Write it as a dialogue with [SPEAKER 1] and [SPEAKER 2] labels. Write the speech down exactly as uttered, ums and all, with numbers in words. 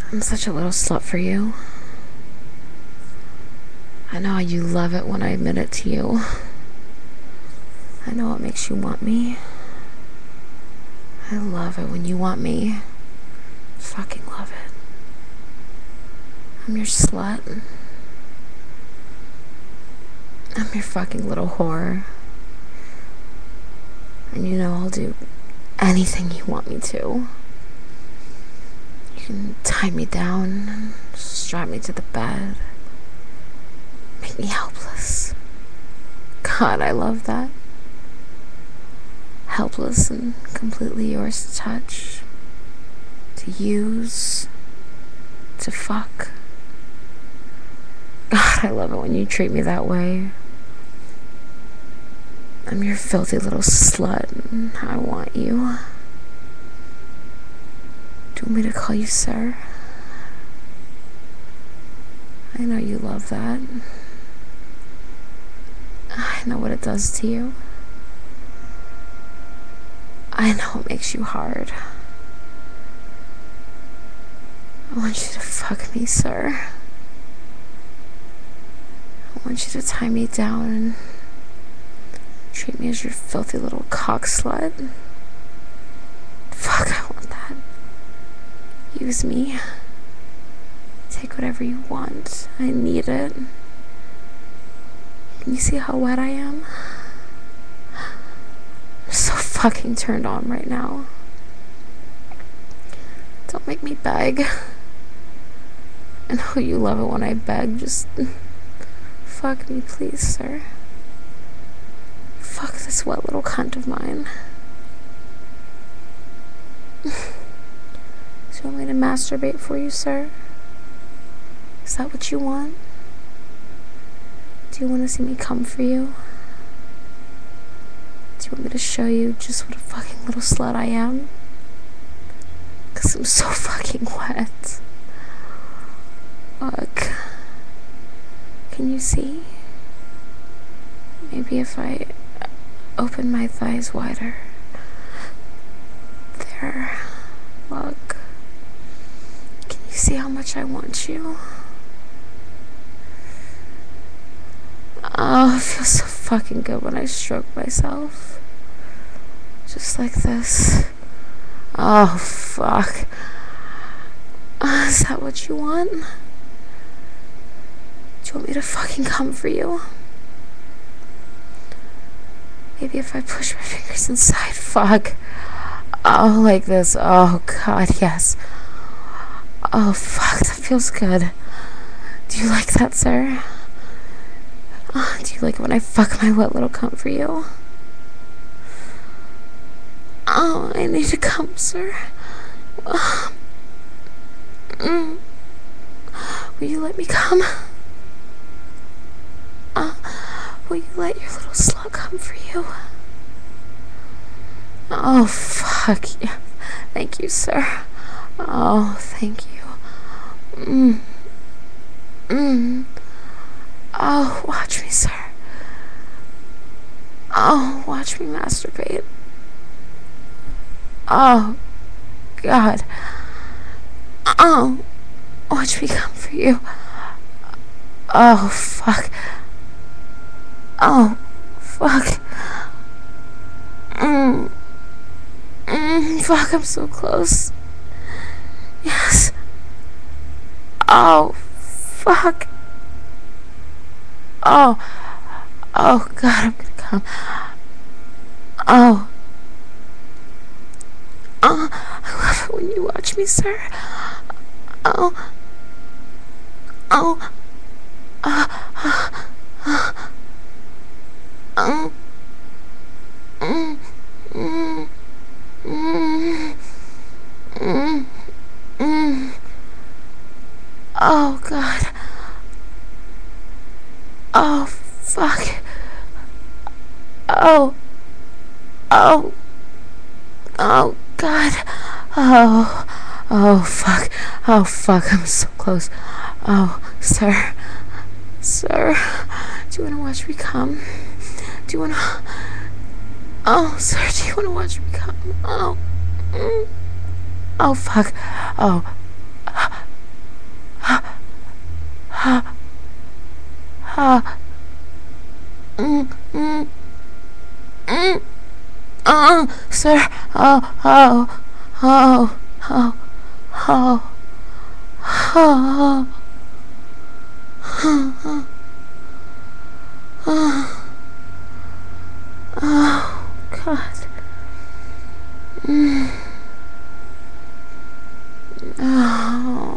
[SPEAKER 1] I'm such a little slut for you. I know you love it when I admit it to you. I know it makes you want me. I love it when you want me. Fucking love it. I'm your slut. I'm your fucking little whore. And you know I'll do anything you want me to. You can tie me down, strap me to the bed, make me helpless. God, I love that. Helpless and completely yours to touch, to use, to fuck. God, I love it when you treat me that way. I'm your filthy little slut, and I want you. Do you want me to call you sir? I know you love that. I know what it does to you. I know it makes you hard. I want you to fuck me, sir. I want you to tie me down and treat me as your filthy little cock slut. Fuck, I want that. Use me. Take whatever you want. I need it. Can you see how wet I am? I'm so fucking turned on right now. Don't make me beg. I know you love it when I beg. Just fuck me, please, sir. Fuck this wet little cunt of mine. Do you want me to masturbate for you, sir? Is that what you want? Do you want to see me come for you? Do you want me to show you just what a fucking little slut I am? Cause I'm so fucking wet. Look. Can you see? Maybe if I open my thighs wider. There. Look. Can you see how much I want you? Oh, it feels so fucking good when I stroke myself. Just like this. Oh, fuck. Uh, is that what you want? Do you want me to fucking come for you? Maybe if I push my fingers inside. Fuck. Oh, like this. Oh, God, yes. Oh, fuck, that feels good. Do you like that, sir? Oh, do you like it when I fuck my wet little cunt for you? Oh, I need to come, sir. Oh. Mm. Will you let me come? Uh, will you let your little slut come for you? Oh, fuck yeah. Thank you, sir. Oh, thank you. Mm. Mm. Oh, watch me, sir. Oh, watch me masturbate. Oh, God. Oh, watch me come for you. Oh, fuck. Oh, fuck. Mm. Mm, fuck, I'm so close. Yes. Oh, fuck. Oh. Oh, God, I'm gonna come. Oh. Oh, I love it when you watch me, sir. Oh. Oh. Uh, uh, uh. Oh. Mm. Mm. Mm. Mm. Mm. Oh, God. Oh, fuck. Oh. Oh. Oh, God. Oh. Oh, fuck. Oh, fuck. I'm so close. Oh, sir. Sir. Do you want to watch me come? Do you want to... Oh, sir, do you want to watch me come? Oh. Mm. Oh, fuck. Oh. Ah, ah, mm, mm, mm, oh, sir. Oh, oh, oh, oh, oh, oh, oh, oh, oh, God. Mm. Oh.